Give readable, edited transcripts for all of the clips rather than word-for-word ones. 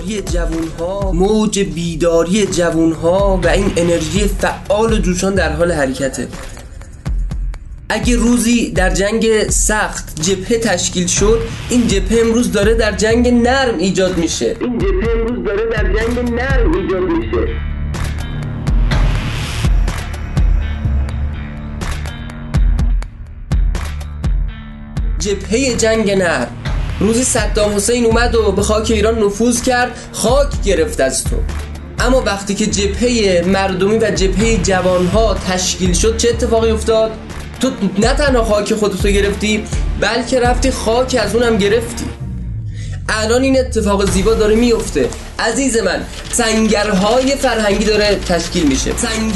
بیداری جوانها، موج بیداری جوانها و این انرژی فعال و جوشان در حال حرکته. اگه روزی در جنگ سخت جبهه تشکیل شد، این جبهه امروز داره در جنگ نرم ایجاد میشه. جبهه جنگ نرم. روزی صدام حسین اومد و به خاک ایران نفوذ کرد، خاک گرفت از تو. اما وقتی که جبهه مردمی و جبهه جوانها تشکیل شد، چه اتفاقی افتاد؟ تو نه تنها خاک خودتو گرفتی، بلکه رفتی خاک از اونم گرفتی. الان این اتفاق زیبا داره میفته. عزیز من، سنگرهای فرهنگی داره تشکیل میشه.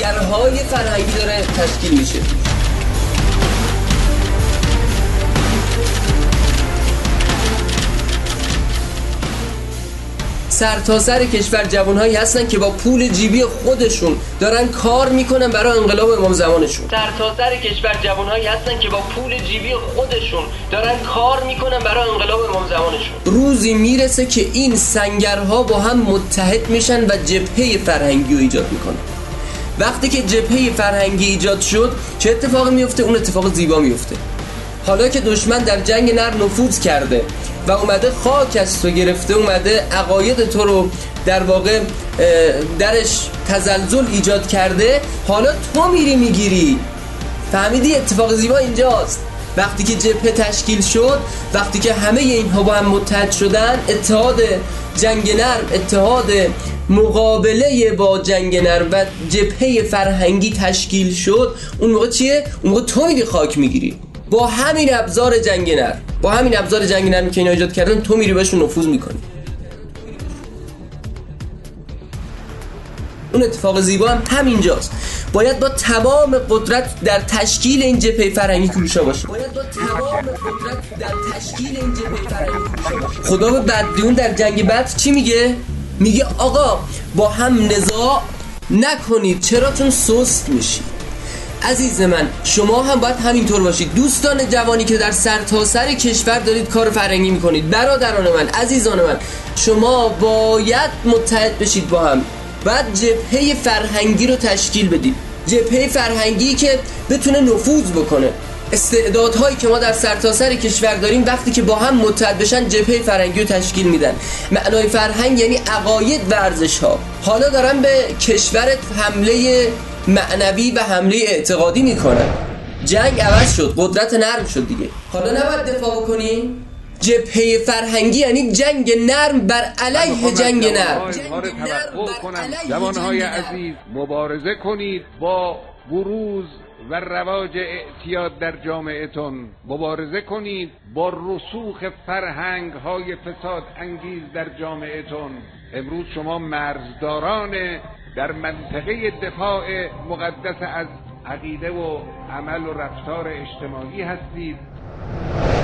سرتاسر کشور جوانهایی هستن که با پول جیبی خودشون دارن کار میکنن برای انقلاب امام زمانشون. روزی میرسه که این سنگرها با هم متحد میشن و جبهه فرهنگی رو ایجاد میکنن. وقتی که جبهه فرهنگی ایجاد شد، چه اتفاقی میفته؟ اون اتفاق زیبا میفته. حالا که دشمن در جنگ نرم نفوذ کرده و اومده خاک از تو گرفته، اومده عقاید تو رو در واقع درش تزلزل ایجاد کرده، حالا تو میری میگیری. فهمیدی اتفاق زیبا اینجاست؟ وقتی که جبهه تشکیل شد، وقتی که همه اینها با هم متحد شدن، اتحاد جنگ نرم، اتحاد مقابله با جنگ نرم و جبهه فرهنگی تشکیل شد، اون موقع چیه؟ اون موقع تو میری خاک میگیری. با همین ابزار جنگ نرم که اینا ایجاد کردن، تو میری بهشون نفوذ میکنی. اون اتفاق زیبا هم همینجاست. باید با تمام قدرت در تشکیل این جبهه فرهنگی کوشا باشه. خدا به بدیون در جنگ بدر چی میگه؟ میگه آقا با هم نزاع نکنید، چرا؟ چون سست میشی. عزیز من، شما هم باید همینطور باشید. دوستان جوانی که در سرتاسر کشور دارید کار فرهنگی میکنید، برادران من، عزیزان من، شما باید متحد بشید با هم. باید جبهه فرهنگی رو تشکیل بدید، جبهه فرهنگی که بتونه نفوذ بکنه. استعدادهایی که ما در سرتاسر کشور داریم وقتی که با هم متحد بشن، جبهه فرهنگی رو تشکیل میدن. معنای فرهنگ یعنی عقاید و ارزش ها. حالا دارن به کشورت حمله معنوی و حمله اعتقادی میکنن. جنگ عوض شد، قدرت نرم شد دیگه. حالا نباید دفاع بکنی؟ جبهه فرهنگی یعنی جنگ نرم بر علیه جنگ نرم. جوانهای عزیز، مبارزه کنید با بروز و رواج اعتیاد در جامعهتون. مبارزه کنید با رسوخ فرهنگ‌های فساد انگیز در جامعهتون. امروز شما مرزداران در منطقه دفاع مقدس از عقیده و عمل و رفتار اجتماعی هستید.